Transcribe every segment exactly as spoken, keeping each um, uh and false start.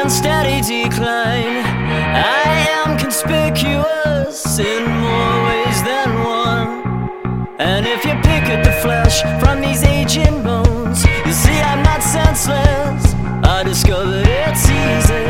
in steady decline. I am conspicuous in more ways than one. And if you pick at the flesh from these aging bones, you see I'm not senseless. I discovered it's easy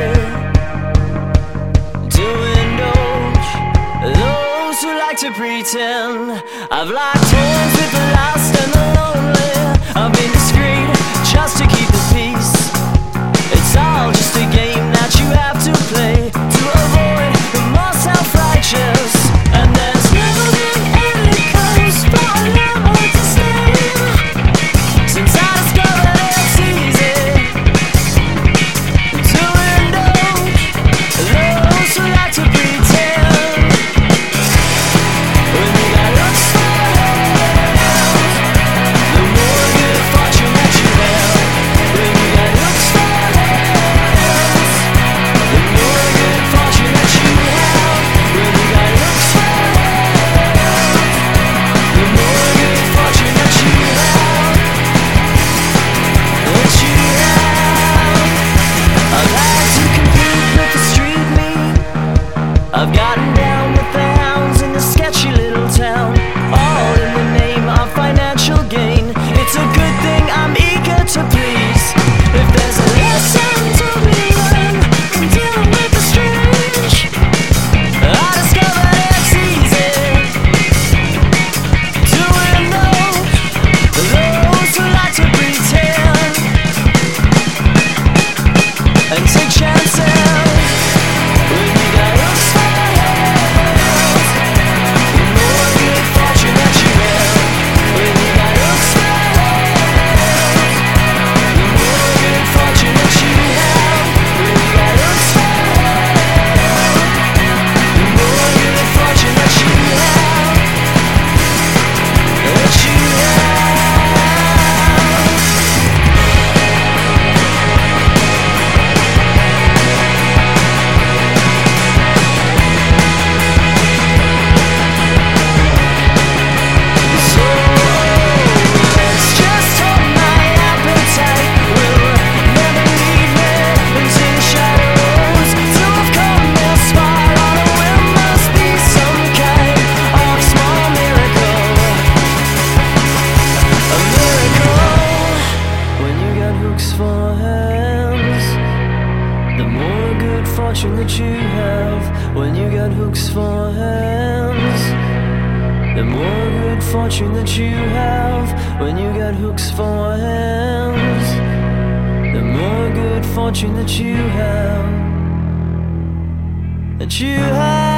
to indulge those who like to pretend. I've locked horns with the lost and the lonely. I've been discreet just to keep the peace. It's all just a game that you have to play to avoid the more self-righteous. And there's nothing ever comes for a lover to stay. Since I discovered it's easy to indulge those who like to pretend. When you got looks for hands, the more good fortune that you have. When you got looks for hands, the more good fortune that you have. When you got looks for hands, the more good fortune that you have. That you have. I've had to compete with the street meat. I've gotten down with the hounds in the sketchy little town, all in the name of financial gain. It's a good thing I'm eager to please. If there's a lesson to be learned from dealing with the strange, I discovered it's easy to indulge those who like to pretend and take chances. When you got looks for hands, the more good fortune that you have. When you got looks for hands, the more good fortune that you have. When you got looks for hands, the more good fortune that you have. That you have. So let's just hold my appetite. Will never leave me into the shadows. Till I've come this far on a whim, must be some kind of small miracle. A miracle. When you got hooks for hands, the more good fortune that you have. When you got hooks for hands, the more good fortune that you have. When you got hooks for hands, the more good fortune that you have. That you have.